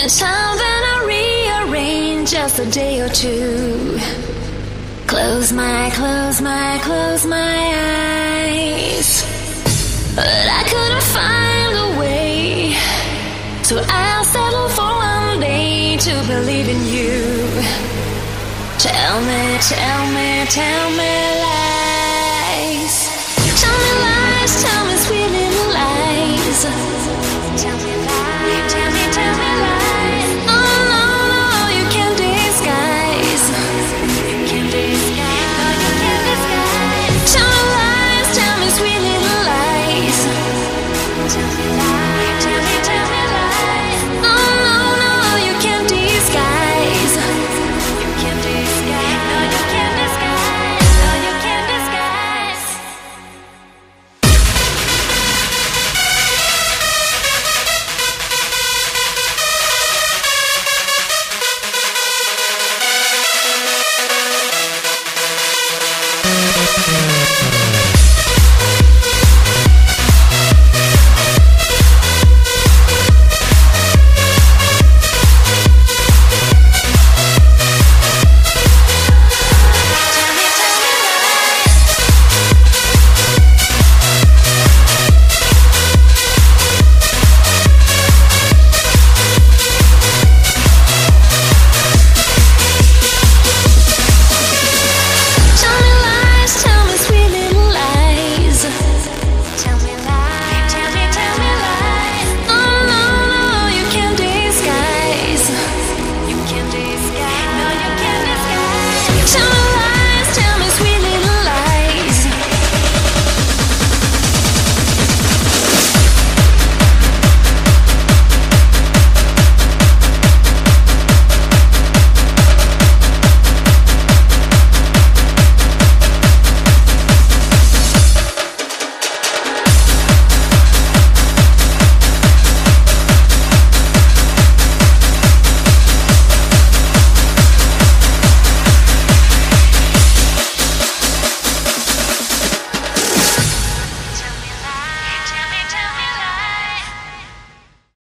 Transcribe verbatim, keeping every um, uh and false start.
And time then I rearrange just a day or two. Close my, close my, close my eyes. But I couldn't find a way, so I'll settle for one day to believe in you. Tell me, tell me, tell me lies.